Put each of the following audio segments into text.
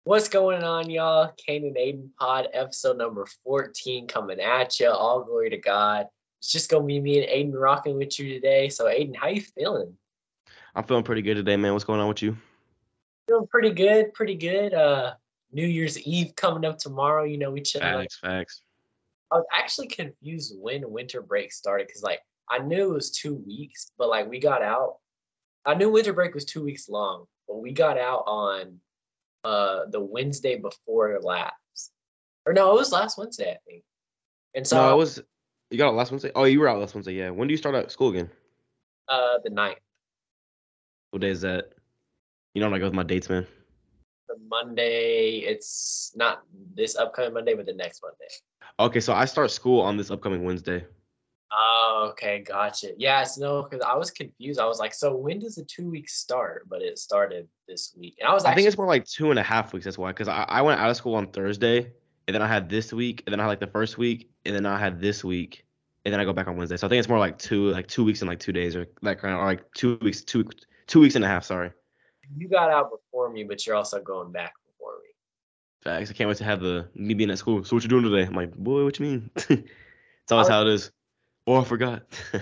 What's going on, y'all? Kane and Aiden Pod, episode number 14 coming at you. All glory to God. It's just gonna be me and Aiden rocking with you today. So, Aiden, how you feeling? I'm feeling pretty good today, man. What's going on with you? Feeling pretty good, pretty good. New Year's Eve coming up tomorrow. We chilling on. Facts. I was actually confused when winter break started because, like, I knew it was 2 weeks, but like we got out. I knew winter break was 2 weeks long, but we got out on the Wednesday before last. Or no, it was last Wednesday, I think. And No, so you got out last Wednesday? Oh, you were out last Wednesday, yeah. When do you start out school again? the ninth, What day is that? You know I'm not good with my dates, man. the Monday. It's not this upcoming Monday, but the next Monday. Okay, so I start school on this upcoming Wednesday. Oh, okay, gotcha. Yes, no, because I was confused. I was like, so when does the 2 weeks start? But it started this week, and I was I think actually it's more like 2.5 weeks, that's why. Because I went out of school on Thursday, and then I had this week, and then I had like the first week, and then I had this week, and then I go back on Wednesday. So I think it's more like 2 weeks and like 2 days, or that kind of, or like 2 weeks, 2 weeks and a half, sorry. you got out before me, but you're also going back before me. Facts. I can't wait to have me being at school. So what you doing today? I'm like, boy, what you mean? It's I always was how it is. Oh, I forgot.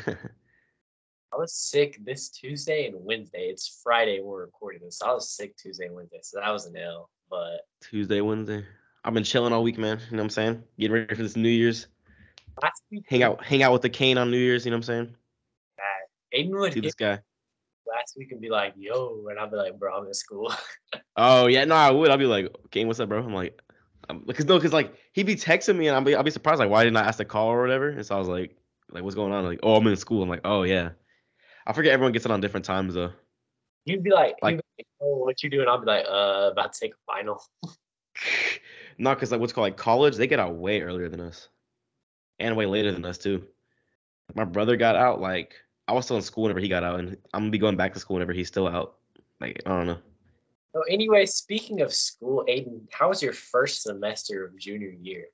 I was sick this Tuesday and Wednesday. It's Friday we're recording this. So I was sick Tuesday and Wednesday, so that was an L. But Tuesday, Wednesday. I've been chilling all week, man. You know what I'm saying? Getting ready for this New Year's. last week Hang out with the cane on New Year's. You know what I'm saying? bad. Aiden would See hit this guy. last week and be like, "Yo," and I'll be like, "Bro, I'm in school." Oh yeah, no, I would. I'll be like, Kane, what's up, bro? I'm like, because like he'd be texting me and I'll be surprised like why didn't I ask the call or whatever? And so I was like what's going on? Like, oh, I'm in school. I'm like, oh yeah. I forget everyone gets it on different times though. He'd Like, be like, "Oh, what you doing?" I'll be like, about to take a final." not because like what's called like college, they get out way earlier than us and way later than us too. My brother got out like I was still in school whenever he got out, and I'm gonna be going back to school whenever he's still out. Like I don't know. So anyway, speaking of school, Aiden, how was your first semester of junior year?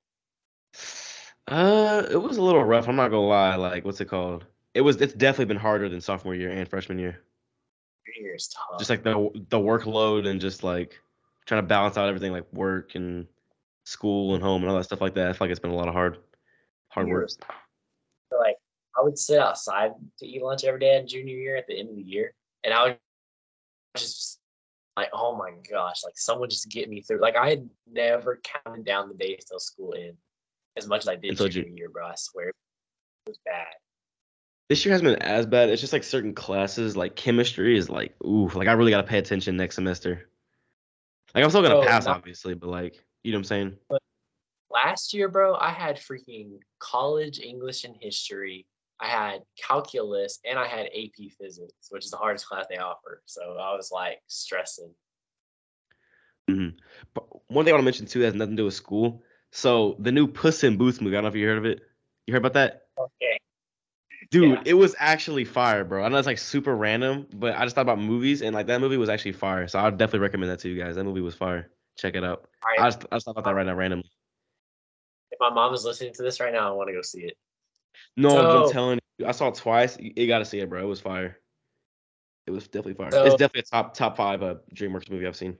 It was a little rough. I'm not gonna lie. Like what's it called? It's definitely been harder than sophomore year and freshman year. Junior year is Just tough. like the workload and just like trying to balance out everything like work and school and home and all that stuff like that. I feel like it's been a lot of hard Junior work. was like I would sit outside to eat lunch every day in junior year at the end of the year, and I would just like, oh my gosh, like someone just get me through. Like I had never counted down the days till school end as much as I did And so junior year, bro. I swear it was bad. this year hasn't been as bad. It's just like certain classes, like chemistry is like, ooh, like I really gotta pay attention next semester. Like I'm still gonna Bro, pass, not obviously, but like, you know what I'm saying? but last year, bro, I had freaking college English and history. I had calculus and I had AP physics, which is the hardest class they offer. So I was like stressing. hmm But one thing I want to mention too that has nothing to do with school. So the new Puss in Boots movie, I don't know if you heard of it. You heard about that? Okay. Dude, Yeah. it was actually fire, bro. I know it's like super random, but I just thought about movies and like that movie was actually fire. So I'd definitely recommend that to you guys. That movie was fire. Check it out. All right. I just thought about that right now randomly. If my mom is listening to this right now, I want to go see it. No, I'm So, telling you, I saw it twice. You gotta see it, bro. It was fire. It was definitely fire. It's so definitely a top five DreamWorks movie I've seen.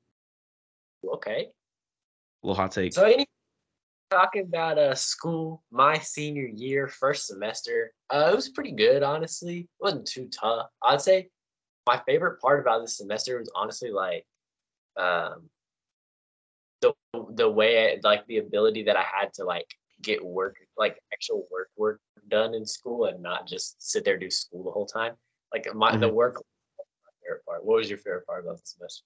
okay. A little hot take. So any talking about school, my senior year, first semester, it was pretty good, honestly. It wasn't too tough. I'd say my favorite part about this semester was honestly like um the the way like the ability that I had to like get work like actual work done in school and not just sit there and do school the whole time. Like the hmm work was my favorite part. What was your favorite part about the semester?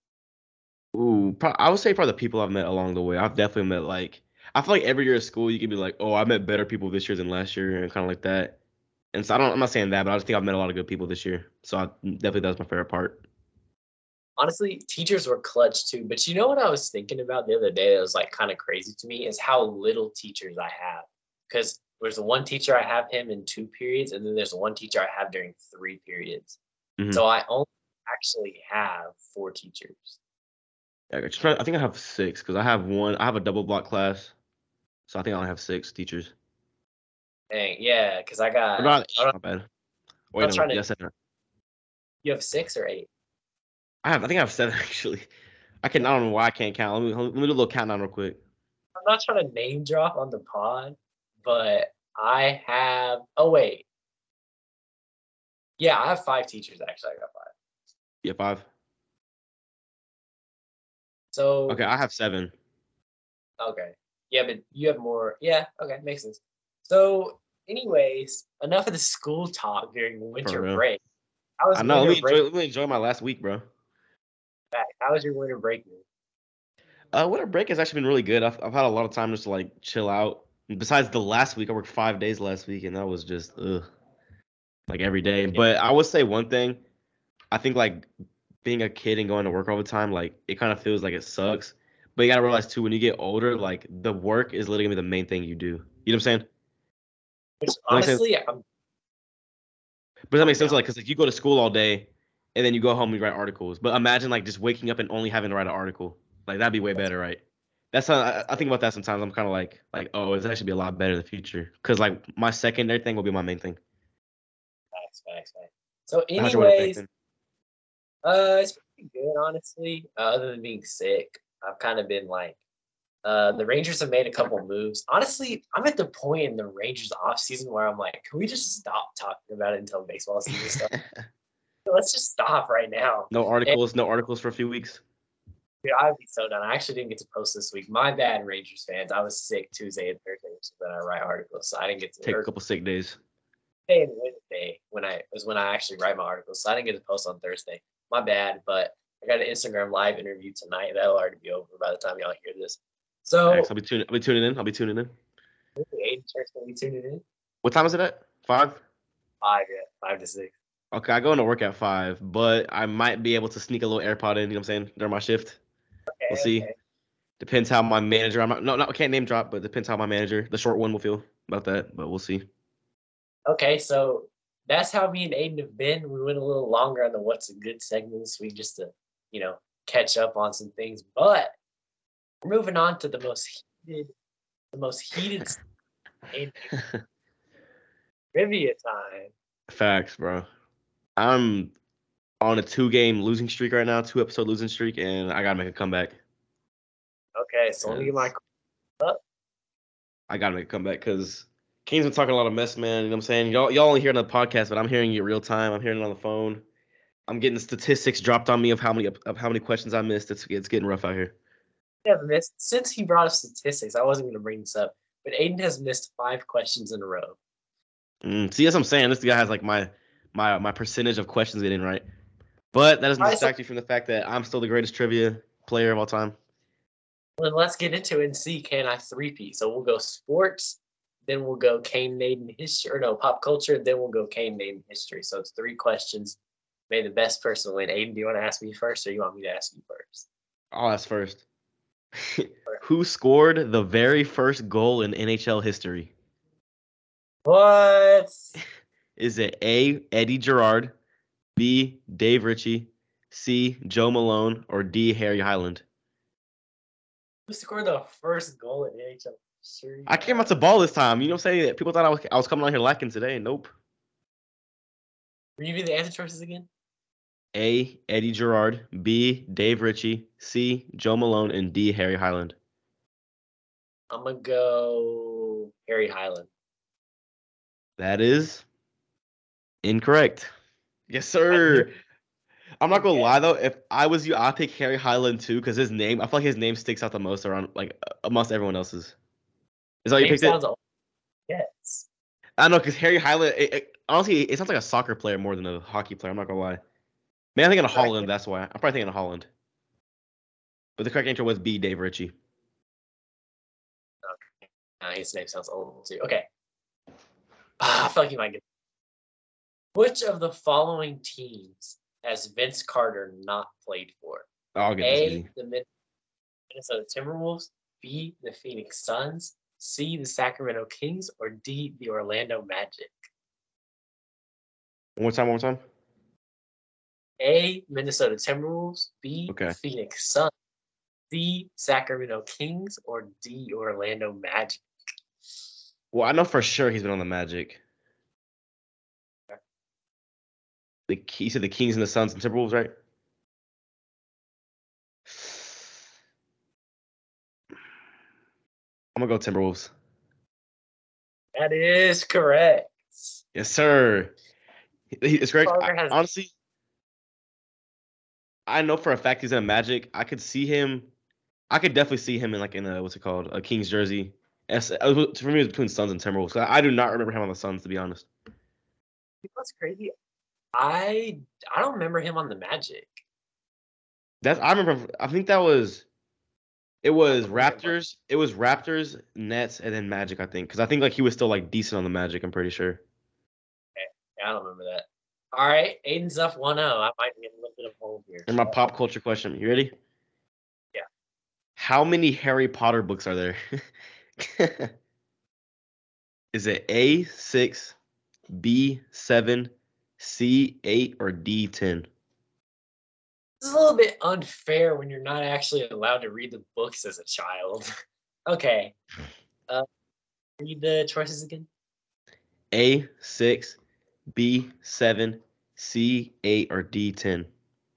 Ooh, I would say probably the people I've met along the way. I've definitely met like I feel like every year at school you can be like, oh, I met better people this year than last year, and kind of like that. And so I'm not saying that, but I just think I've met a lot of good people this year. So definitely that's my favorite part. Honestly, teachers were clutch too. But you know what I was thinking about the other day that was like kind of crazy to me is how little teachers I have. Because there's the one teacher I have him in 2 periods, and then there's the one teacher I have during 3 periods. hmm So I only actually have four teachers. Yeah, I think I have six because I have a double block class, so I think I only have six teachers. Dang, yeah, because Or not I eight, don't, my bad. I'm Wait, no, trying to. yes, You have 6 or 8? I think I have seven actually. I don't know why I can't count. Let me do a little countdown real quick. I'm not trying to name drop on the pod, but I have. Oh wait, yeah, I have 5 teachers actually. I got 5. Yeah, 5. Okay, So I have 7 okay, yeah, but you have more. Yeah, okay, makes sense. So, anyways, enough of the school talk during the for winter real. break. How was I know. winter break Let me enjoy my last week, bro. back? How was your winter break? Winter break has actually been really good. I've had a lot of time just to like chill out. Besides the last week, I worked 5 days last week, and that was just like every day. Yeah, But I would say one thing. I think like being a kid and going to work all the time, like it kind of feels like it sucks. But you gotta realize too, when you get older, like the work is literally gonna be the main thing you do. You know what I'm saying? Does which that make sense? honestly, But does that make I'm sense? down. Like, cause like you go to school all day, and then you go home and you write articles. But imagine like just waking up and only having to write an article. Like that'd be way That's better, right? That's how I think about that sometimes. I'm kind of oh, it's actually be a lot better in the future. Cause like my secondary thing will be my main thing. facts. So, How's your winter break anyways, then? it's pretty good, honestly. Other than being sick, I've kind of been like, the Rangers have made a couple moves. Honestly, I'm at the point in the Rangers off season where I'm like, can we just stop talking about it until baseball season starts? Let's just stop right now. And No articles for a few weeks. dude, I would be so done. I actually didn't get to post this week. My bad, Rangers fans. I was sick Tuesday and Thursday, so then I write articles, so I didn't get to. Take a Or couple sick days. Tuesday and Wednesday when I actually write my articles, so I didn't get to post on Thursday. My bad, but I got an Instagram live interview tonight. That'll already be over by the time y'all hear this. Thanks. So, I'll be tuning in. I'll be tuning in. Aiden Church gonna be tuning in. What time is it at? 5? 5, yeah, 5 to 6. Okay, I go into work at 5, but I might be able to sneak a little AirPod in, you know what I'm saying, during my shift. We'll Okay, see. okay. Depends how my manager, I'm not, no, no, I can't name drop, but depends how my manager, the short one, will feel about that, but we'll see. Okay, so that's how me and Aiden have been. We went a little longer on the what's a good segment this week just to, you know, catch up on some things. But we're moving on to the most heated in trivia time. Facts, bro. I'm on a 2-game losing streak right now, 2-episode losing streak, and I gotta make a comeback. Okay, so let me get my 'Cause I gotta make a comeback because King's been talking a lot of mess, man. You know what I'm saying? Y'all only hear it on the podcast, but I'm hearing it real time. I'm hearing it on the phone. I'm getting statistics dropped on me of how many questions I missed. It's getting rough out here. have missed since he brought up statistics. I wasn't going to bring this up, but Aiden has missed 5 questions in a row. See, that's what I'm saying. This guy has like my percentage of questions getting right, but that doesn't All right, so distract you from the fact that I'm still the greatest trivia player of all time. then let's get into it and see can I three-peat. So we'll go sports, then we'll go Kane Maiden history, or no, pop culture, then we'll go Kane Maiden history. So it's 3 questions. May the best person win. Aiden, do you want to ask me first, or you want me to ask you first? I'll ask first. Who scored the very first goal in NHL history? What? Is it A. Eddie Gerard, B. Dave Ritchie, C. Joe Malone, or D. Harry Hyland? Who scored the first goal in NHL history? I came out to ball this time. You know what I'm saying? People thought I was coming on here lacking today. Nope. Read me the answer choices again. A. Eddie Gerard, B. Dave Ritchie, C. Joe Malone, and D. Harry Hyland. I'm gonna go Harry Hyland. That is incorrect. Yes, I knew sir. I'm not gonna it. lie though. If I was you, I'd pick Harry Hyland too, because his name, I feel like his name sticks out the most around like amongst everyone else's. Is that why you Name picked sounds it? old. Yes. I don't know, because Harry Hyland, honestly, it sounds like a soccer player more than a hockey player. I'm not gonna lie. Man, I'm thinking of Correct. Holland. That's why. I'm probably thinking of Holland. But the correct answer was B. Dave Ritchie. His name sounds old too. Okay. I feel like you might get. Which of the following teams has Vince Carter not played for? I'll get this A. easy. The Minnesota Timberwolves. B. The Phoenix Suns. C. The Sacramento Kings. Or D. The Orlando Magic. One more time. A. Minnesota Timberwolves. B. Okay. Phoenix Suns. C. Sacramento Kings. Or D. Orlando Magic. Well, I know for sure he's been on the Magic. You said the Kings and the Suns and Timberwolves, right? I'm gonna go Timberwolves. That is correct. Yes, sir. It's great. Carter has Honestly, I know for a fact he's in a Magic. I could see him. I could definitely see him in like in a what's it called, a Kings jersey. For me, it's between Suns and Timberwolves. I do not remember him on the Suns, to be honest. what's crazy. I don't remember him on the Magic. That's I remember. I think that was it I was don't remember. Raptors. It was Raptors, Nets, and then Magic. I think because I think like he was still like decent on the Magic. I'm pretty sure. Okay. Yeah, I don't remember that. All right, Aiden's up 1-0. I might get a little bit of hold here. And my pop culture question. You ready? Yeah. How many Harry Potter books are there? Is it A6, B7, C8, or D10? This is a little bit unfair when you're not actually allowed to read the books as a child. Okay. Uh, read the choices again. A6, B7, C8, or D10?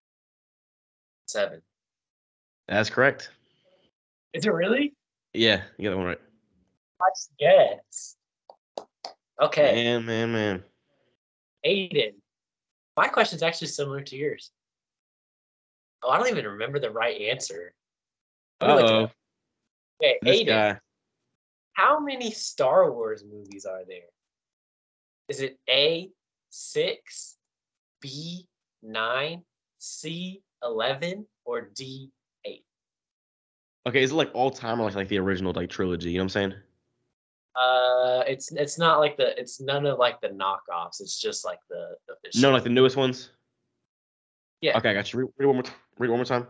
7. That's correct. Is it really? Yeah, you got that one right. I just guess. Okay, Man. Aiden. My question is actually similar to yours. Oh, I don't even remember the right answer. Let me look it Uh-oh. up. Okay, This Aiden. guy. How many Star Wars movies are there? Is it A6, B9, C11, or D8? Okay, is it like all time or like the original like trilogy? You know what I'm saying? It's not like it's none of like the knockoffs. It's just like the No, official. like the newest ones. Yeah. Okay, I got you. Read it one more time.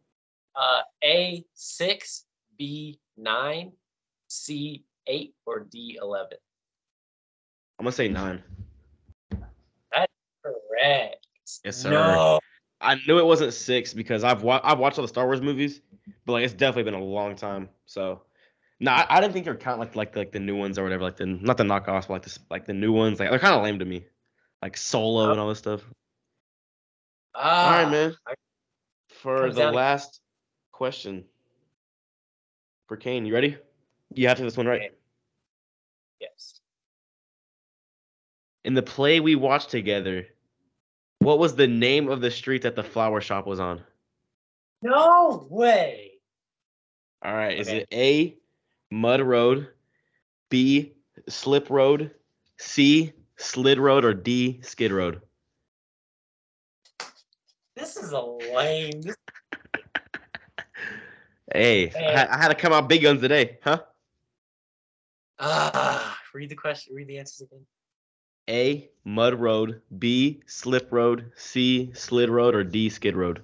A6, B9, C8, or D11. I'm gonna say 9. That's correct. Yes, sir. No. I knew it wasn't 6 because I've watched all the Star Wars movies, but like it's definitely been a long time. So no, I didn't think you were counting like the new ones or whatever, like the not the knockoffs, but like like the new ones. Like they're kind of lame to me, like Solo and all this stuff. All right, man. It For comes the down to last question for Kane, you ready? You have to do this one right. yes. In the play we watched together, what was the name of the street that the flower shop was on? No way. All right, is Okay. it A, Mud Road, B, Slip Road, C, Slid Road, or D, Skid Road? This is a lame. Hey, Man. I had to come out big guns today, huh? Read the question. Read the answers again. A, Mud Road, B, Slip Road, C, Slid Road, or D, Skid Road?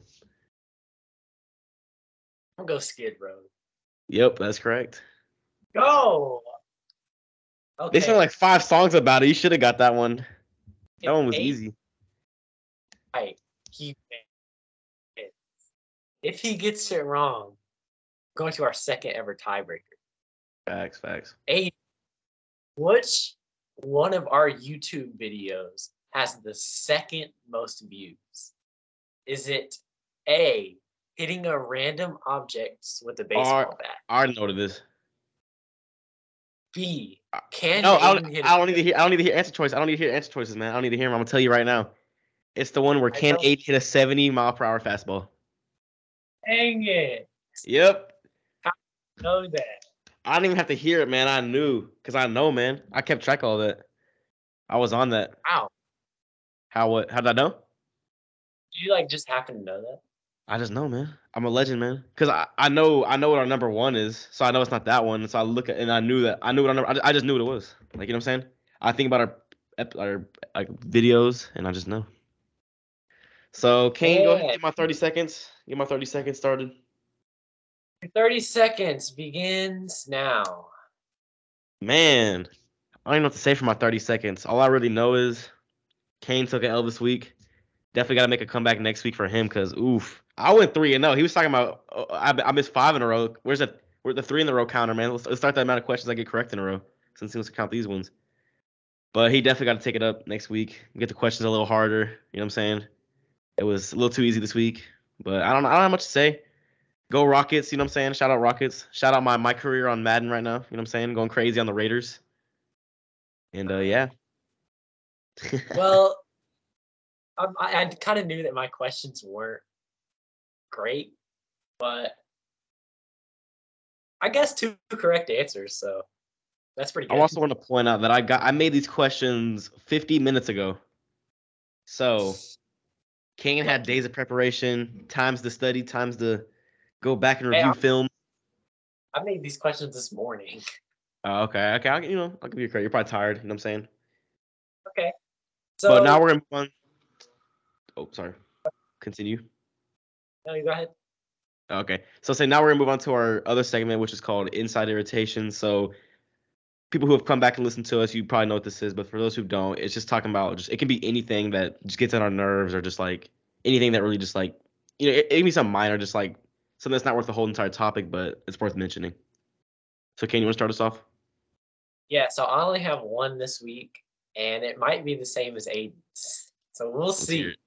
I'm gonna go Skid Road. Yep, that's correct. Go. They sung Okay. like 5 songs about it. You should have got that one. That If one was eight easy. right, he wins. If he gets it wrong, going to our second ever tiebreaker. Facts. Eight. Which one of our YouTube videos has the second most views? Is it A, hitting a random object with a I baseball bat? already know what it is. B, can No, Aiden hit I don't need to hear. I don't need to hear answer choice. I don't need to hear answer choices, man. I don't need to hear them. I'm gonna tell you right now. It's the one where I can don't. 8 hit a 70-mile-per-hour fastball? Dang it. Yep. How do you know that? I didn't even have to hear it, man. I knew because I know, man. I kept track of all that. I was on that. Wow. How did I know? Did you like just happen to know that? I just know, man. I'm a legend, man. Because I know what our number one is, so I know it's not that one. So I look at and I knew what our number. I just knew what it was. Like you know what I'm saying? I think about our like videos, and I just know. So Kane, go ahead, Man, get my 30 seconds. Get my 30 seconds started. 30 seconds begins now. Man, I don't even know what to say for my 30 seconds. All I really know is Kane took an L this week. Definitely got to make a comeback next week for him because oof, I went 3-0. He was talking about I missed 5 in a row. Where's the 3 in the row counter, man? Let's start the amount of questions I get correct in a row since he wants to count these ones. But he definitely got to take it up next week. Get the questions a little harder. You know what I'm saying? It was a little too easy this week, but I don't have much to say. Go Rockets, you know what I'm saying? Shout out Rockets. Shout out my career on Madden right now, you know what I'm saying? Going crazy on the Raiders. And yeah. Well, I kind of knew that my questions weren't great, but I guess two correct answers, so that's pretty I good. also want to point out that I made these questions 50 minutes ago. So Kane had Lucky. days of preparation, times to study, times to go back and Hey, review film. I made these questions this morning. Okay. I'll give you credit. You're probably tired. You know what I'm saying? Okay, But now so we're gonna move on. Oh, sorry. Continue. no, you go ahead. Okay. So say now we're gonna move on to our other segment, which is called Inside Irritation. So people who have come back and listened to us, you probably know what this is. But for those who don't, it's just talking about just it can be anything that just gets on our nerves, or just like anything that really just like it can be something minor, just like something that's not worth the whole entire topic, but it's worth mentioning. So, Kane, you want to start us off? Yeah, so I only have one this week, and it might be the same as Aiden's. So we'll Let's hear see. it.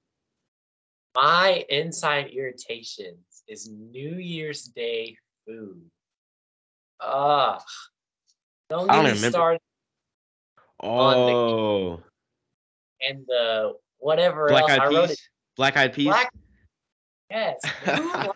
My inside irritations is New Year's Day food. Ugh, don't I get don't me even remember. started on the Oh, and the whatever Black else. Eyed I wrote it Peas. Black Eyed Peas. black. Yes, who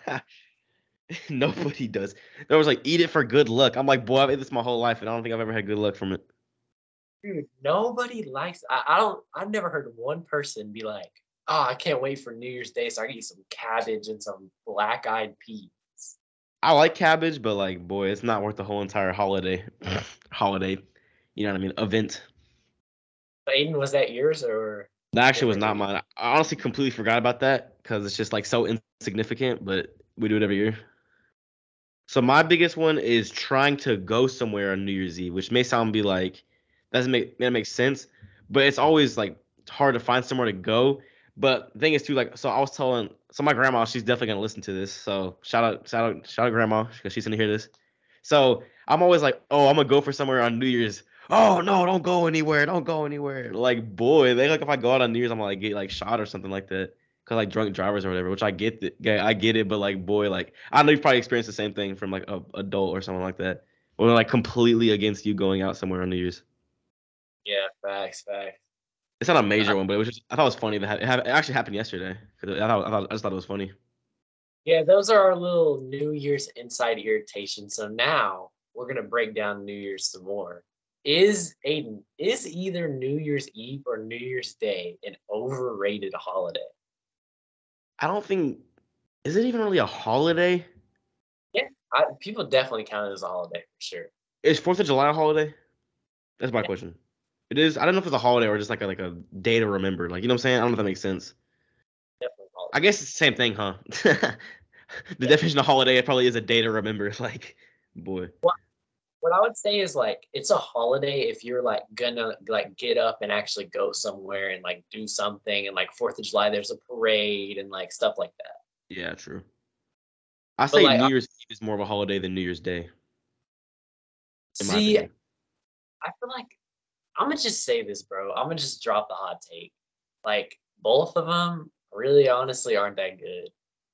Nobody does. There was like, eat it for good luck. I'm like, boy, I've ate this my whole life, and I don't think I've ever had good luck from it. dude? Nobody likes. I don't. I've never heard one person be like, "Oh, I can't wait for New Year's Day so I can eat some cabbage and some black eyed peas." I like cabbage, but like, boy, it's not worth the whole entire holiday. Holiday, you know what I mean? Event. Aiden, was that yours or That actually was different New not Year? mine. I honestly completely forgot about that because it's just like so insignificant, but we do it every year. So my biggest one is trying to go somewhere on New Year's Eve, which may sound be like that makes sense, but it's always like hard to find somewhere to go. But the thing is too, like, so I was telling, so my grandma, she's definitely gonna listen to this. So shout out grandma because she's gonna hear this. So I'm always like, oh, I'm gonna go for somewhere on New Year's. Oh no, don't go anywhere, don't go anywhere. Like, boy, they like if I go out on New Year's, I'm gonna like get like shot or something like that. Cause like drunk drivers or whatever, which I get it, but like boy, like I know you've probably experienced the same thing from like a adult or something like that, or like completely against you going out somewhere on New Year's. Yeah, facts, facts. It's not a Uh, major one, but it was just I thought it was funny that it actually happened yesterday. 'Cause I just thought it was funny. yeah, those are our little New Year's inside irritations. So now we're gonna break down New Year's some more. Is Aiden, is either New Year's Eve or New Year's Day an overrated holiday? I don't think is it even really a holiday? Yeah, people definitely count it as a holiday for sure. Is Fourth of July a holiday? That's my Yeah, question. It is. I don't know if it's a holiday or just like a day to remember. Like you know what I'm saying? I don't know if that makes sense. definitely a I holiday. guess it's the same thing, huh? The Yeah. definition of holiday it probably is a day to remember. Like, boy. What I would say is like it's a holiday if you're like gonna like get up and actually go somewhere and like do something and like Fourth of July there's a parade and like stuff like that. Yeah, true. I But say like New Year's Eve is more of a holiday than New Year's Day, in my see, opinion. I feel like I'm gonna just say this, bro. I'm gonna just drop the hot take. Like both of them really honestly aren't that good.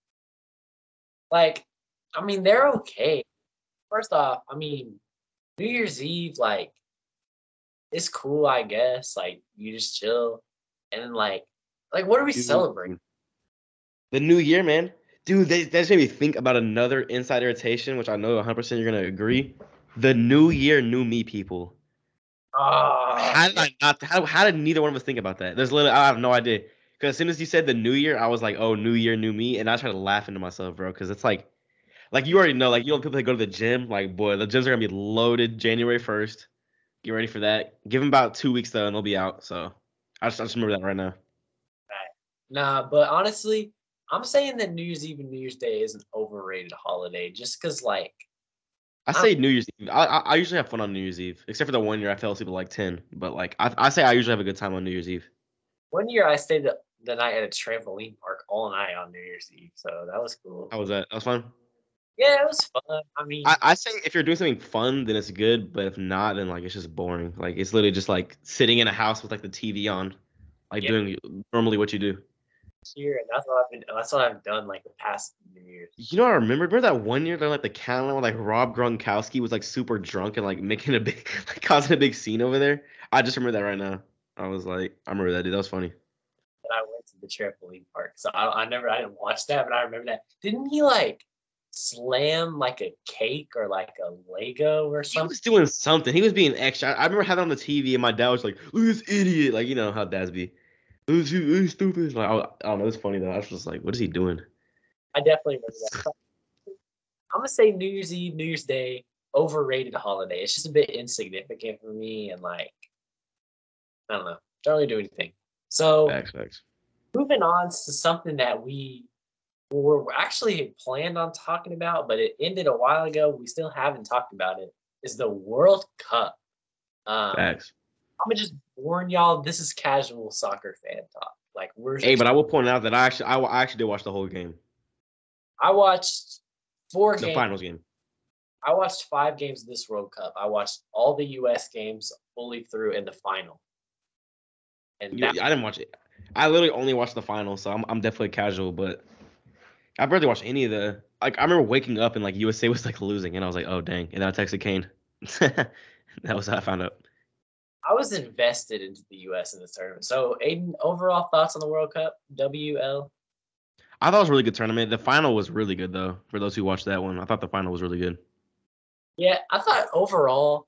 Like, I mean, they're okay. First off, I mean, New Year's Eve, like, it's cool, I guess. Like, you just chill. And then like what are we celebrating? Dude, the New Year, man. Dude, that just made me think about another inside irritation, which I know 100% you're gonna agree. The New Year, New Me people. Oh, How did yeah. I not? How did neither one of us think about that? There's literally I have no idea. Because as soon as you said the New Year, I was like, oh, New Year, New Me, and I tried to laugh into myself, bro. Because it's like you already know, like you know, people that go to the gym, like boy, the gyms are gonna be loaded January 1st. Get ready for that. Give them about 2 weeks though, and they'll be out. So I just remember that right now. Nah, but honestly, I'm saying that New Year's Eve and New Year's Day is an overrated holiday just because, like, I I don't say New Year's Eve. I usually have fun on New Year's Eve, except for the one year I fell asleep at like 10. But like I say I usually have a good time on New Year's Eve. one year I stayed the night at a trampoline park all night on New Year's Eve, so that was cool. How was that? That was fun. Yeah, it was fun. I mean, I say if you're doing something fun, then it's good. But if not, then like it's just boring. Like it's literally just like sitting in a house with like the TV on, like yeah, doing normally what you do. this year, and that's what I've done like the past few years. You know what I remember? Remember that one year that like the countdown where like Rob Gronkowski was like super drunk and like making a big like causing a big scene over there? I just remember that right now. I was like, I remember that dude. That was funny. But I went to the trampoline park, so I didn't watch that, but I remember that. Didn't he like slam like a cake or like a Lego or He something? was doing something. He was being extra. I remember having it on the TV and my dad was like, "Look at this idiot!" Like you know how dads be. He's stupid. Like I don't know. It's funny though. I was just like, what is he doing? I definitely remember that. I'm gonna say New Year's Eve, New Year's Day, overrated holiday. It's just a bit insignificant for me, and like I don't know, don't really do anything. So Facts, facts. moving on to something that we were actually planned on talking about, but it ended a while ago. We still haven't talked about it. Is the World Cup. Facts. I'm gonna just warn y'all. This is casual soccer fan talk. Like Hey, but I will point out that I actually did watch the whole game, I watched four the games. finals game. I watched 5 games of this World Cup. I watched all the U.S. games fully through in the final, and that I didn't watch it. I literally only watched the finals, so I'm definitely casual. But I barely watched any of the. Like I remember waking up and like USA was like losing, and I was like, oh dang! And then I texted Kane. That was how I found out. I was invested into the U.S. in this tournament. So, Aiden, overall thoughts on the World Cup? WL. I thought it was a really good tournament. The final was really good though. For those who watched that one, I thought the final was really good. Yeah, I thought overall.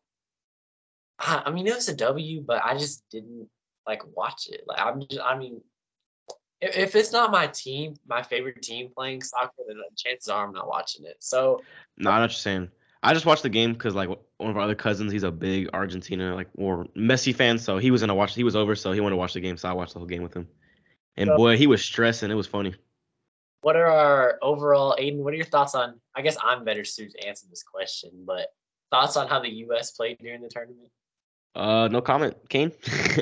I mean, it was a W, but I just didn't like watch it. Like, I mean, if it's not my team, my favorite team playing soccer, then chances are I'm not watching it. So, No, I know what you're saying. I just watched the game because like one of our other cousins, he's a big Argentina like or Messi fan, so he was gonna watch. He was over, so he wanted to watch the game, so I watched the whole game with him. And so boy, he was stressing. It was funny. what are our overall, Aiden? What are your thoughts on? I guess I'm better suited to answer this question, but thoughts on how the U.S. played during the tournament? No comment, Kane.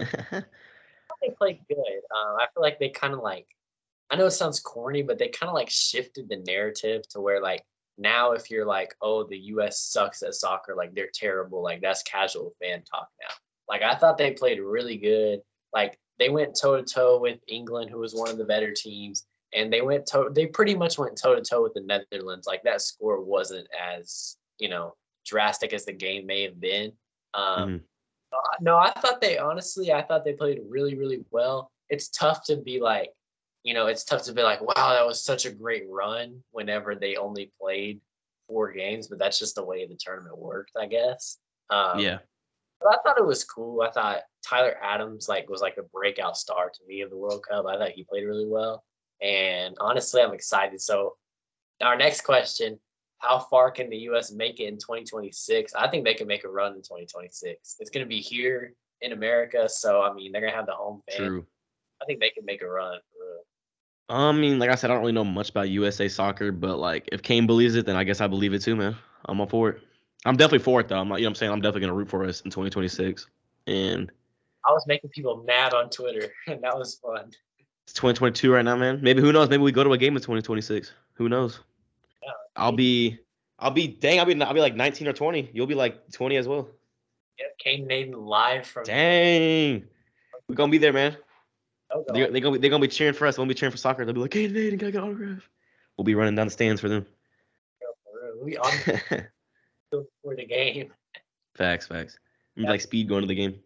They played good. I feel like they kind of like. I know it sounds corny, but they kind of like shifted the narrative to where like now if you're like, oh, the U.S. sucks at soccer, like they're terrible, like that's casual fan talk now. Like I thought they played really good. Like they went toe to toe with England, who was one of the better teams, and they pretty much went toe to toe with the Netherlands. Like that score wasn't as drastic as the game may have been. Um, Mhm. no, I thought they played really, really well. It's tough to be like, it's tough to be like, wow, that was such a great run whenever they only played 4 games, but that's just the way the tournament worked, I guess. Um, Yeah, but I thought it was cool. I thought Tyler Adams was like a breakout star to me of the World Cup. I thought he played really well. And honestly, I'm excited. So our next question, how far can the US make it in 2026? I think they can make a run in 2026. It's going to be here in America, so I mean, they're going to have the home fan. true. I think they can make a run for real. I mean, like I said, I don't really know much about USA soccer, but like if Kane believes it, then I guess I believe it too, man. I'm all for it. I'm definitely for it though. I'm not, you know what I'm saying? I'm definitely gonna root for us in 2026. And I was making people mad on Twitter, and that was fun. it's 2022 right now, man. Maybe who knows? Maybe we go to a game in 2026. Who knows? Yeah, I'll be I'll be like 19 or 20. You'll be like 20 as well. Kane Naden live from Dang. We're gonna be there, man. Dogo. They're gonna be cheering for us. We'll be cheering for soccer. They'll be like, hey Nathan, gotta get an autograph. We'll be running down the stands for them. We on the field for the game. Facts. I'm Yeah, like speed going to the game.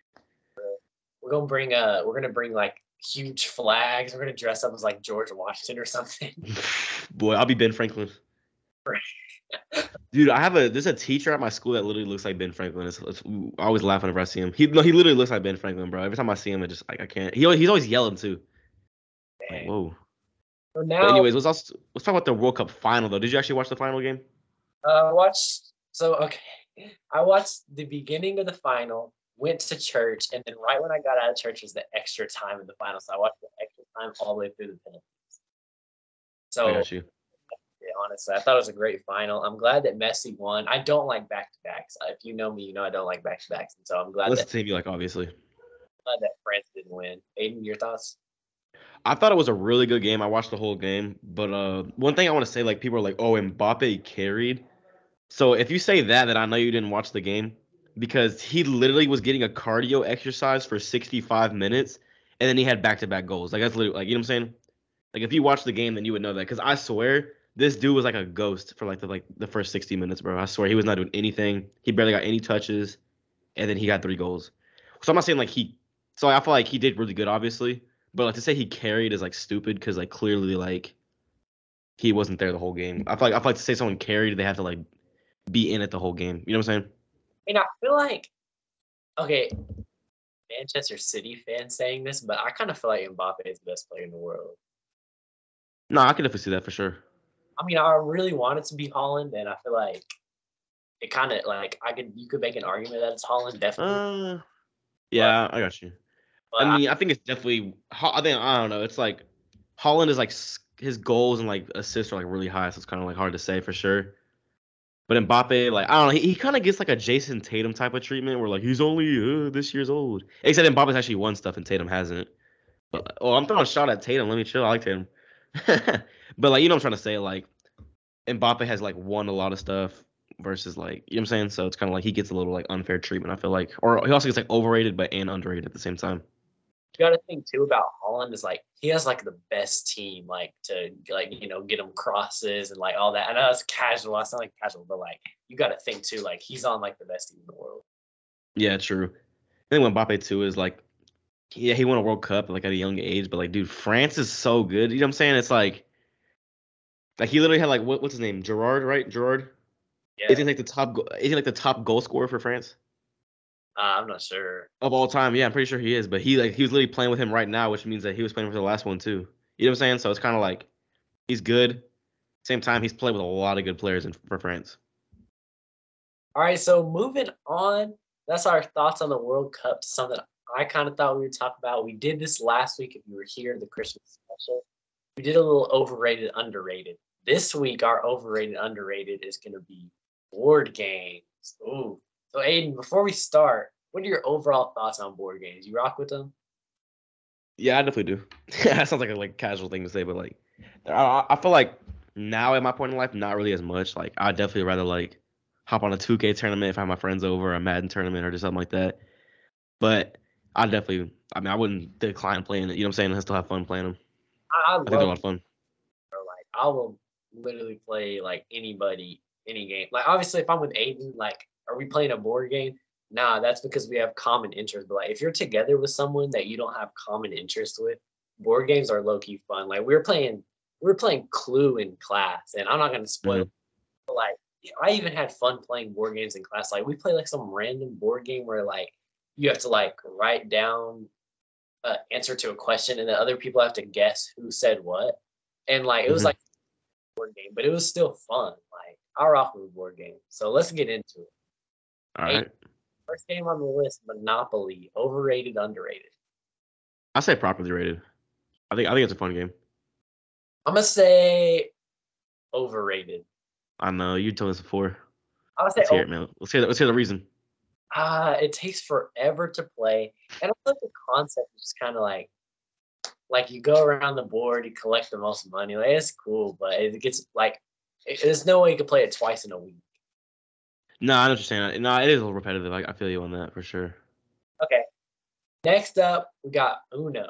we're gonna bring like huge flags. We're gonna dress up as like George Washington or something. Boy, I'll be Ben Franklin. Dude, there's a teacher at my school that literally looks like Ben Franklin. I always laugh whenever I see him. He literally looks like Ben Franklin, bro. Every time I see him, I can't. He's always yelling too. Like Dang. whoa. So But now anyways, let's talk about the World Cup final though. Did you actually watch the final game? watch. So okay, I watched the beginning of the final. Went to church, and then right when I got out of church was the extra time in the final. So I watched the extra time all the way through the penalty. I So got you. yeah, honestly, I thought it was a great final. I'm glad that Messi won. I don't like back to backs. If you know me, you know I don't like back to backs, and so I'm glad Listen that to you like obviously. France didn't win. Aiden, your thoughts? I thought it was a really good game. I watched the whole game, but one thing I want to say, like people are like, "Oh, Mbappe carried." So if you say that, then I know you didn't watch the game because he literally was getting a cardio exercise for 65 minutes, and then he had back-to-back goals. Like that's literally like you know what I'm saying. Like if you watch the game, then you would know that. Because I swear this dude was like a ghost for like the first 60 minutes, bro. I swear he was not doing anything. He barely got any touches, and then he got 3 goals. So I'm not saying like he. So I feel like he did really good, obviously. But like to say he carried is like stupid because like clearly like he wasn't there the whole game. I feel like to say someone carried, they have to like be in it the whole game. You know what I'm saying? And I feel like, okay, Manchester City fan saying this, but I kind of feel like Mbappe is the best player in the world. No, I can definitely see that for sure. I mean, I really want it to be Holland, and I feel like it kind of like you could make an argument that it's Holland, definitely, Uh, but yeah, I got you. I I, mean, I think it's definitely. I think I don't know. It's like Holland is like his goals and like assists are like really high, so it's kind of like hard to say for sure. But Mbappe, like I don't know, he kind of gets like a Jason Tatum type of treatment where like he's only this year's old. Except Mbappe's actually won stuff and Tatum hasn't. But oh, I'm throwing a shot at Tatum. Let me chill. I like Tatum. But like you know what I'm trying to say, like Mbappe has like won a lot of stuff versus like you know what I'm saying. So it's kind of like he gets a little like unfair treatment. I feel like, or he also gets like overrated but and underrated at the same time. you got to think too about Holland is like he has like the best team, like to like get him crosses and like all that. I know it's casual. It's not like casual, but like you got to think too, like he's on like the best team in the world. Yeah, true. I think when Mbappe too is like, yeah, he won a World Cup like at a young age, but like, dude, France is so good. You know what I'm saying? It's like he literally had like what's his name, Gerard, right? Gerard. Is Yeah, he like the top? Is he like the top goal scorer for France I'm not sure. of all time? Yeah, I'm pretty sure he is. But he was literally playing with him right now, which means that he was playing for the last one too. You know what I'm saying? So it's kind of like he's good. Same time, he's played with a lot of good players for France. All right, so moving on, that's our thoughts on the World Cup. Something I kind of thought we would talk about. We did this last week. If you were here, the Christmas special, we did a little overrated, underrated. This week, our overrated, underrated is going to be board games. Ooh, so Aiden, before we start, what are your overall thoughts on board games? You rock with them? Yeah, I definitely do. That sounds like a like casual thing to say, but like, I feel like now at my point in life, not really as much. Like, I'd definitely rather like hop on a 2K tournament if I have my friends over, a Madden tournament, or just something like that. But I definitely, I mean, I wouldn't decline playing it. You know what I'm saying? I still have fun playing them. I I think they're a love lot of fun. like I will literally play like anybody, any game. Like obviously, if I'm with Aiden, like, are we playing a board game? Nah, that's because we have common interests. But like, if you're together with someone that you don't have common interest with, board games are low key fun. Like we were playing Clue in class, and I'm not gonna spoil it, Mhm. but like, I even had fun playing board games in class. Like we play like some random board game where like you have to like write down answer to a question, and then other people have to guess who said what. And like it was Mhm. like board game, but it was still fun. Like I rock with board games. So let's get into it. All Hey, right. first game on the list, Monopoly. Overrated, underrated. I say properly rated. I think it's a fun game. I'm gonna say overrated. I know you told us before. I'm gonna say Let's hear oh, it, man. Let's hear the reason. it takes forever to play, and I feel like the concept is just kind of like you go around the board, you collect the most money. Like it's cool, but it gets like there's no way you could play it twice in a week. No, I understand. No, it is a little repetitive. I feel you on that for sure. Okay, next up we got Uno.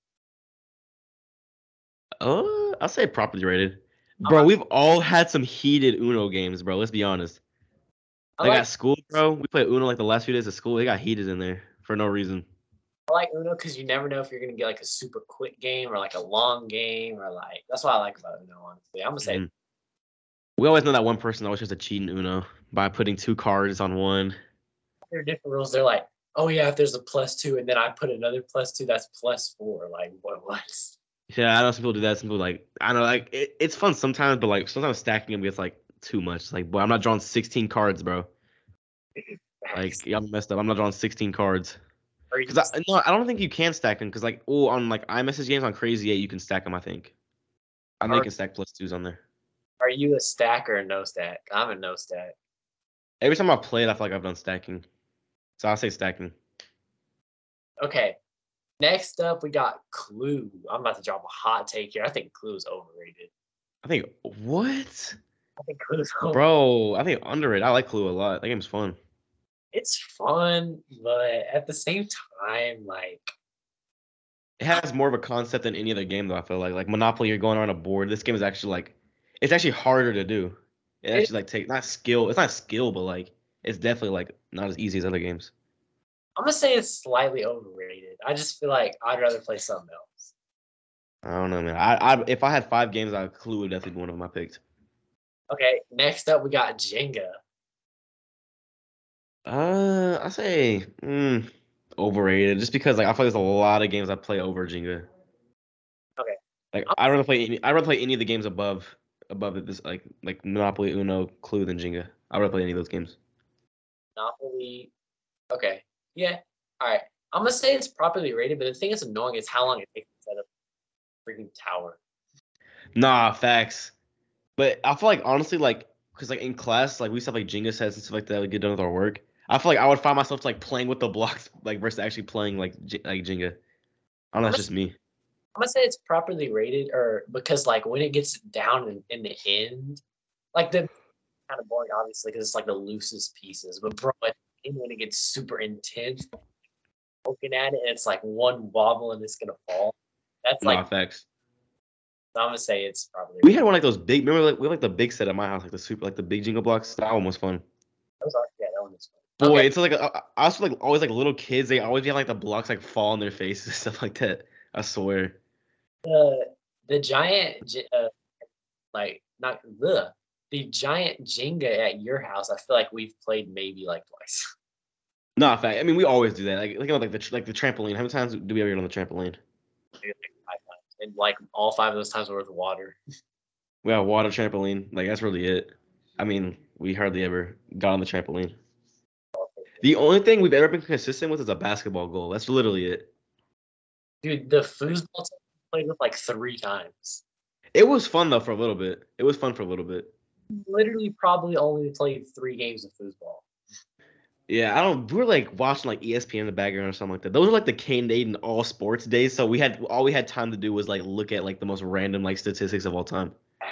I'll say properly rated. I'm Bro, not, we've all had some heated Uno games, bro. Let's be honest. I Like like at school, bro, we played Uno like the last few days of school. They got heated in there for no reason. I like Uno because you never know if you're gonna get like a super quick game or like a long game or like that's what I like about Uno. Honestly, I'm gonna say Mhm. We always know that one person always tries to cheat in Uno by putting 2 cards on one. there are different rules. They're like, oh yeah, if there's a +2 and then I put another +2, that's +4. Like what? Yeah, I know some people do that. Some people like I know like it's fun sometimes, but like sometimes stacking them gets like too much. Like, boy, I'm not drawing 16 cards, bro. Like, yeah, I'm messed up. I'm not drawing 16 cards. Are you Cause I don't think you can stack them. Cause like, oh, on like iMessage games on Crazy 8, you can stack them. I think. I know you are, can stack +2s on there. are you a stack or a no stack? I'm a no stack. Every time I've played, I feel like I've done stacking. So I'll say stacking. Okay. Next up, we got Clue. I'm about to drop a hot take here. I think Clue is overrated. I think what, I think Clue is over. bro? I think underrated. I like Clue a lot. That game's fun. It's fun, but at the same time, like It has more of a concept than any other game though. I feel like Monopoly, you're going on a board. This game is actually like it's actually harder to do. It It, actually like take not skill. It's not skill, but like it's definitely like not as easy as other games. I'm gonna say it's slightly overrated. I just feel like I'd rather play something else. I don't know, man. I if I had 5 games, Clue would definitely be one of them I picked. Okay, next up we got Jenga. I say overrated just because like I feel like there's a lot of games I play over Jenga. Okay, Like I'm I'd rather play any of the games above it, this like Monopoly, Uno, Clue than Jenga. I'd rather play any of those games. Monopoly. Okay, yeah, all right. I'm gonna say it's properly rated, but the thing that's annoying is how long it takes to set up a freaking tower. Nah, facts. But I feel like honestly, like, cause like in class, like we used to have like Jenga sets and stuff like that. We get done with our work. I feel like I would find myself like playing with the blocks, like versus actually playing like Jenga. I don't know, I'm that's gonna, just me. I'm gonna say it's properly rated, or because like when it gets down in the end, like the kind of boring, obviously, because it's like the loosest pieces. But bro, when it gets super intense, looking at it, and it's like one wobble and it's gonna fall. That's like Nah, facts. I'm gonna say it's probably We rated. had one like those big. Remember, like we had like the big set at my house, like the super, like the big Jenga blocks. That one was fun. Yeah, that one is fun. Boy, Okay, it's like I also like always like little kids. They always have like the blocks like fall on their faces and stuff like that. I swear. the giant like not the giant Jenga at your house. I feel like we've played maybe like twice. Nah, fact. I mean, we always do that. Like the trampoline. How many times do we ever get on the trampoline? Maybe like 5 times. And like all 5 of those times were with water. We have water trampoline. Like that's really it. I mean, we hardly ever got on the trampoline. The only thing we've ever been consistent with is a basketball goal. That's literally it. Dude, the foosball team played with like 3 times. It was fun though for a little bit. It was fun for a little bit. Literally, probably only played 3 games of foosball. Yeah, I don't. We were like watching like ESPN in the background or something like that. Those were like the Kane and all sports days. So we had all we had time to do was like look at like the most random like statistics of all time.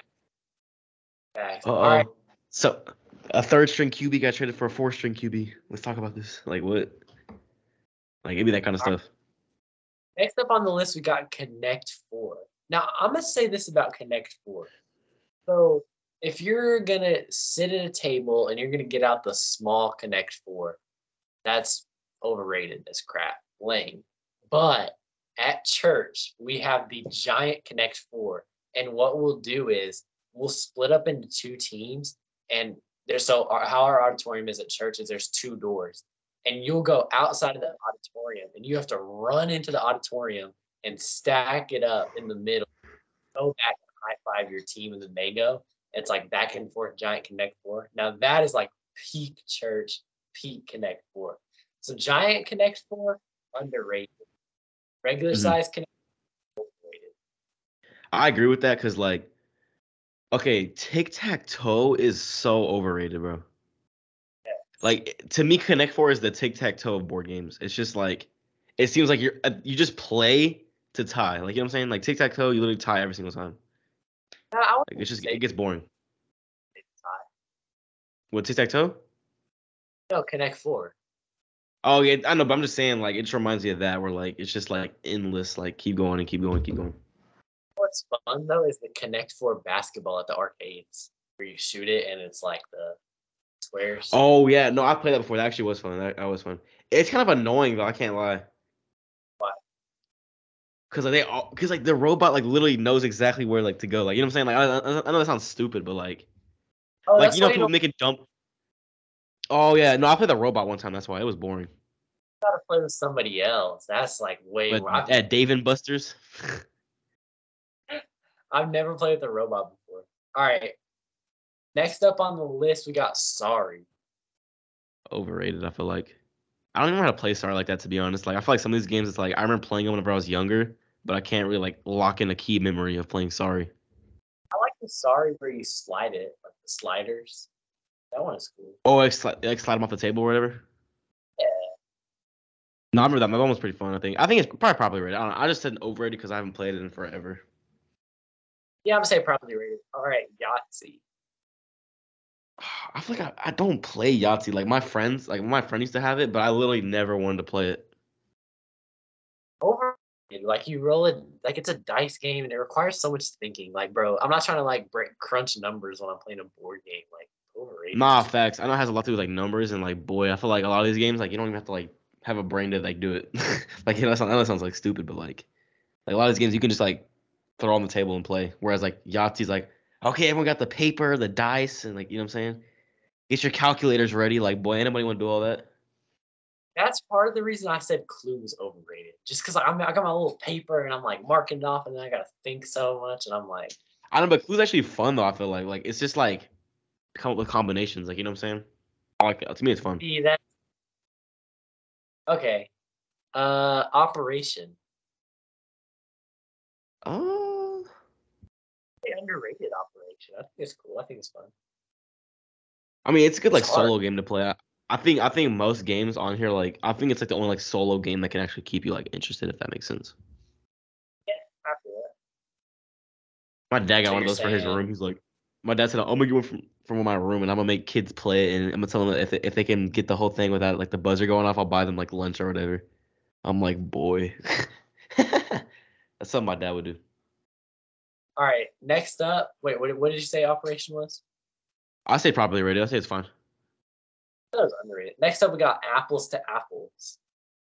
Facts. Uh All right, oh. So a third string QB got traded for a fourth string QB. Let's talk about this. Like what? Like it'd be that kind of all right. stuff. Next up on the list, we got Connect Four. Now, I'm gonna say this about Connect Four. So, if you're gonna sit at a table and you're gonna get out the small Connect Four, that's overrated as crap, lame. But at church, we have the giant Connect Four, and what we'll do is we'll split up into 2 teams, and there's how our auditorium is at church is there's 2 doors, and you'll go outside of the auditorium, and you have to run into the auditorium and stack it up in the middle, go back and high five your team, and then they go. It's like back and forth giant Connect Four. Now that is like peak church, peak Connect Four. So giant Connect Four, underrated. Regular Hmm. size Connect overrated. I agree with that because like okay, tic-tac-toe is so overrated, bro. Yes. Like to me, Connect Four is the tic-tac-toe of board games. It's just like it seems like you just play to tie. Like you know what I'm saying? Like tic-tac-toe, you literally tie every single time. I Like wouldn't it say gets boring. it's high. What tic-tac-toe? No, Connect Four. Oh yeah, I know, but I'm just saying like it just reminds me of that where like it's just like endless, like keep going and keep going, keep going. What's fun though is the Connect Four basketball at the arcades where you shoot it and it's like the squares. Oh yeah, no, I played that before. That actually was fun. That was fun. It's kind of annoying though. I can't lie. But Cause like cause like the robot like literally knows exactly where like to go. Like you know what I'm saying? Like I know that sounds stupid, but oh, like that's you know why you people don't make a dump. Oh yeah, no, I played the robot one time. That's why it was boring. gotta play with somebody else. That's like way But more. at Dave and Buster's, I've never played with a robot before. All right. Next up on the list, we got Sorry. overrated. I feel like I don't even know how to play Star like that to be honest. Like I feel like some of these games, it's like I remember playing them whenever I was younger, but I can't really like lock in a key memory of playing Sorry. I like the Sorry where you slide it, like the sliders. That one is cool. Oh, like slide them off the table or whatever. Yeah. No, I remember that. My one was pretty fun. I think it's probably rated. I don't know. I just said overrated because I haven't played it in forever. Yeah, I'm gonna say properly rated. All right, Yahtzee. I feel like I don't play Yahtzee. Like my friend used to have it, but I literally never wanted to play it. Over Like you roll it like it's a dice game and it requires so much thinking. Like, bro, I'm not trying to like crunch numbers when I'm playing a board game. Like overrated. Nah, facts. I know it has a lot to do with like numbers and like boy, I feel like a lot of these games like you don't even have to like have a brain to like do it. Like I know that sounds like stupid, but like a lot of these games you can just like throw on the table and play. Whereas like Yahtzee's like, okay, everyone got the paper, the dice, and like you know what I'm saying? Get your calculators ready. Like, boy, anybody want to do all that? That's part of the reason I said Clue is overrated. Just because I got my little paper and I'm like marking it off and then I gotta think so much and I'm like, I don't know, but Clue's actually fun though. I feel like it's just like come up with combinations. Like you know what I'm saying? I like it. To me, it's fun. see that okay. Operation. Oh, Underrated Operation. I think it's cool. I think it's fun. I mean, it's a good It's like hard. solo game to play. I think most games on here like I think it's like the only like solo game that can actually keep you like interested if that makes sense. Yeah, I feel that. My dad got So one of you're those for his saying room. He's like, my dad said, I'm gonna get one from my room and I'm gonna make kids play it and I'm gonna tell them that if they can get the whole thing without like the buzzer going off, I'll buy them like lunch or whatever. I'm like, boy, that's something my dad would do. all right, next up, wait, what did you say Operation was? I say properly rated. I say it's fine. That was underrated. Next up we got Apples to Apples.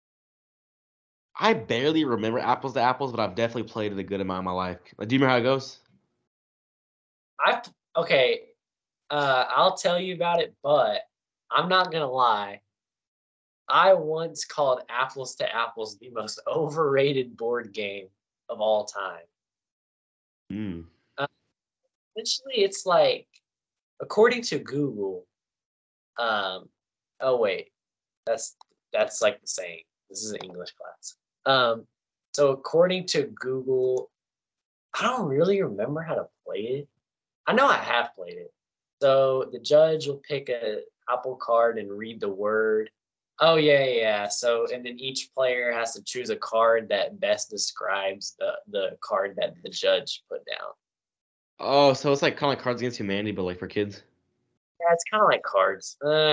I barely remember apples to apples, but I've definitely played it a good amount of my life. Like, do you remember how it goes? I okay, I'll tell you about it, but I'm not gonna lie. I once called Apples to Apples the most overrated board game of all time. Mm. Uh, Essentially, it's like, according to Google, um, oh wait, that's that's like the saying. This is an English class. So according to Google, I don't really remember how to play it. I know I have played it. So the judge will pick a apple card and read the word. Oh yeah. So and then each player has to choose a card that best describes the card that the judge put down. Oh, so it's like kind of like Cards Against Humanity, but like for kids. Yeah, it's kind of like cards.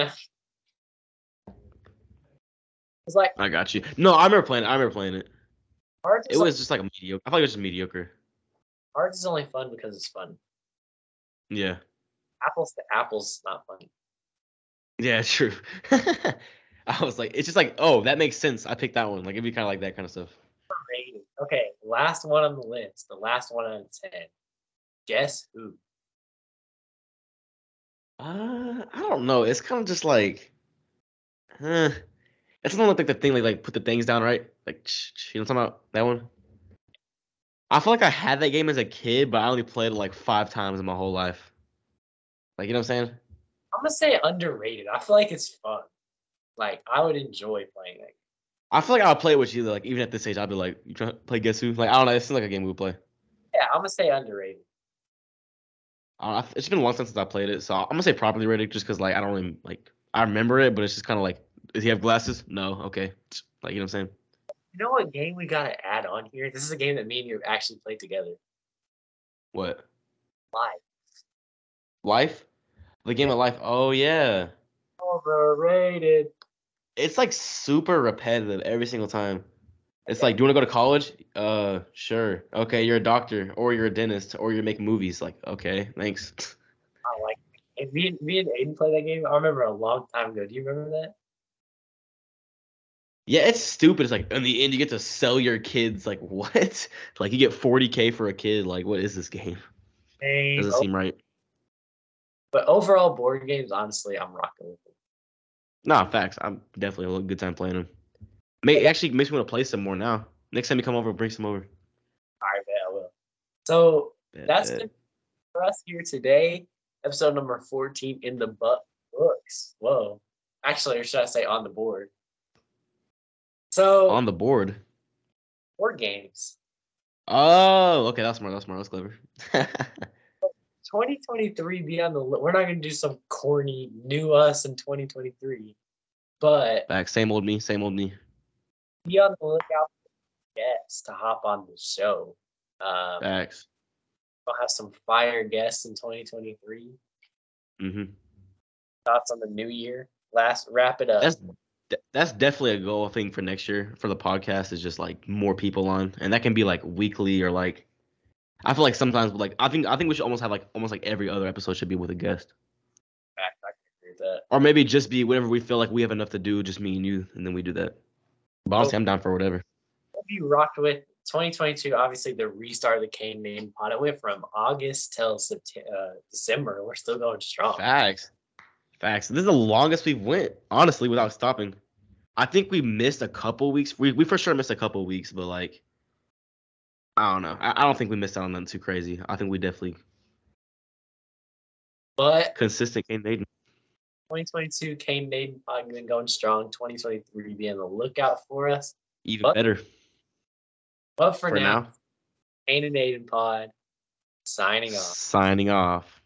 It's like I got you. No, I remember playing it. I remember playing it. cards It is was just like a mediocre. I thought it was just mediocre. cards is only fun because it's fun. Yeah. Apples to apples is not fun. Yeah, true. I was like, it's just like, oh, that makes sense. I picked that one. Like it'd be kind of like that kind of stuff. Rating. Okay, last one on the list. The last one out of 10. Guess who? I don't know. It's kind of just like, uh, it's not like the thing like put the things down right. Like, you know what I'm talking about? That one. I feel like I had that game as a kid, but I only played it like 5 times in my whole life. Like, you know what I'm saying? I'm gonna say underrated. I feel like it's fun. Like I would enjoy playing it. I feel like I'll play it with you. Like, even at this age, I'll be like, you trying to play Guess Who? Like, I don't know. It seems like a game we would play. Yeah, I'm gonna say underrated. It's been a long time since I played it, so I'm gonna say properly rated just because like I don't really like I remember it, but it's just kind of like, does he have glasses? No, okay, like you know what I'm saying? You know what game we gotta add on here? This is a game that me and you actually played together. What Live. life? The game Yeah. of life? Oh yeah, Overrated. it's like super repetitive every single time. It's Okay. like, do you want to go to college? Sure. Okay, you're a doctor, or you're a dentist, or you're making movies. Like, okay, thanks. I like it. And me and Aiden played that game. I remember a long time ago. Do you remember that? Yeah, it's stupid. It's like in the end you get to sell your kids. Like what? Like you get 40K for a kid. Like what is this game? Game. Doesn't seem right. But overall, board games, honestly, I'm rocking with them. Nah, facts. I'm definitely a good time playing them. Okay, It actually makes me want to play some more now. Next time you come over, bring some over. I bet I will. So Bet, that's bet. been for us here today. Episode number 14 in the books. Whoa. Actually, or should I say on the board? On So the board. board games. Oh, okay. That's smart. That's smart. That's clever. 2023 be on the we're not gonna do some corny new us in 2023, but Back. Same old me. Same old me. be on the lookout for guests to hop on the show. Um, Facts. we'll have some fire guests in 2023. Mm-hmm. Thoughts on the new year? Last wrap it up. That's That's definitely a goal, I think, for next year for the podcast is just like more people on, and that can be like weekly or like I feel like sometimes like I think we should almost have like almost like every other episode should be with a guest, Fact, I can agree with that. or maybe just be whatever we feel like we have enough to do, just me and you, and then we do that. But So honestly, I'm down for whatever. what have you rocked with 2022? Obviously, the restart of the Kane Maiden pod. It went from August till December. We're still going strong. Facts, facts. This is the longest we've went honestly without stopping. I think we missed a couple weeks. We for sure missed a couple weeks, but like I don't know. I don't think we missed out on nothing too crazy. I think we definitely But consistent game made 2022 Kane Maiden pod been going strong. 2023 be on the lookout for us. even But, better but for for now, now. Kane and Aiden pod signing off. Signing off.